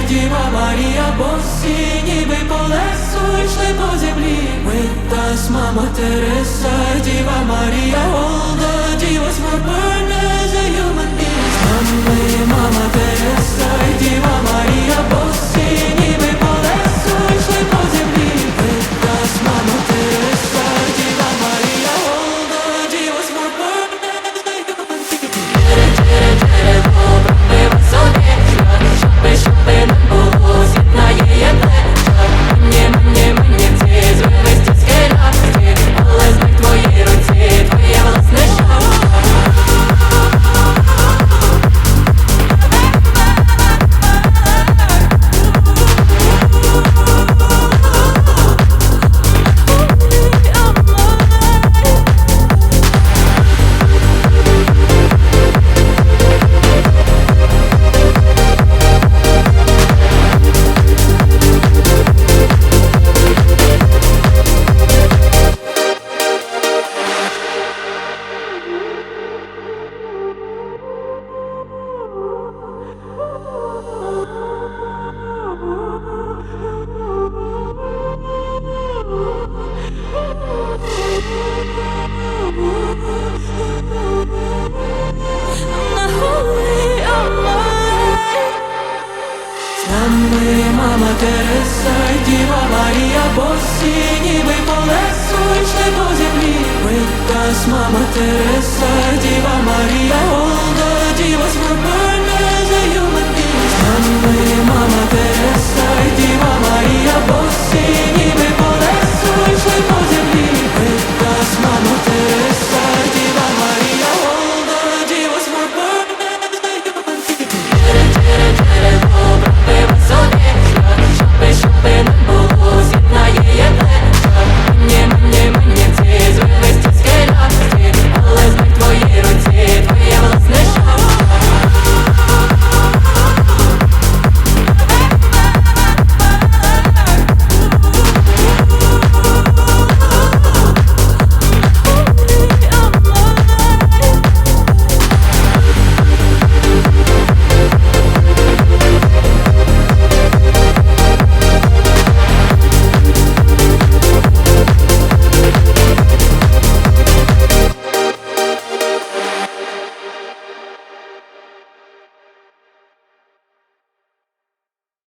Діва Марія, босі, ніби по лесу йшли по землі. With us, Mama Teresa, Діва Марія, all the divas were born as a human being. З нами Мама Тереса, Діва Марія, босі, ніби по лесу йшли по землі. With us, Mama Teresa, Діва Марія, all the divas were born as a human being. Дерево пробива собі, щоби не було з'єднає єдне. Мені ці звивисті скелясті, але знак в твоїй руці, твоє власне щастя. Мама Тереса, Діва Марія, босі, ніби по лесу йшли по землі. With us, Mama Teresa, Діва Марія, all the divas were born